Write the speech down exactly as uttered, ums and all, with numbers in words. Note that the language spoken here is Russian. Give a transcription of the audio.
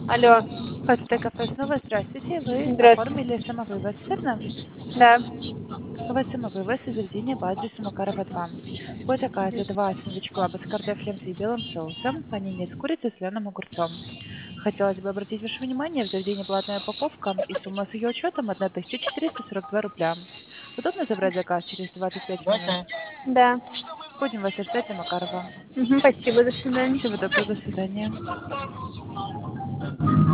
Алло, Почта кафе снова. Здравствуйте. Вы здравствуйте. оформили самовывоз, верно? Да. У вас самовывоз из заведения по адресу Макарова два. Будет заказе два сэндвич клаба с картофелем и белым соусом, панини с курицей и соленым огурцом. Хотелось бы обратить ваше внимание, в заведении платная упаковка и сумма с ее учетом одна тысяча четыреста сорок два рубля. Удобно забрать заказ через двадцать пять минут? Да. Будем вас ждать на Макарова. Мгм, спасибо, до свидания. Всего доброго, до свидания.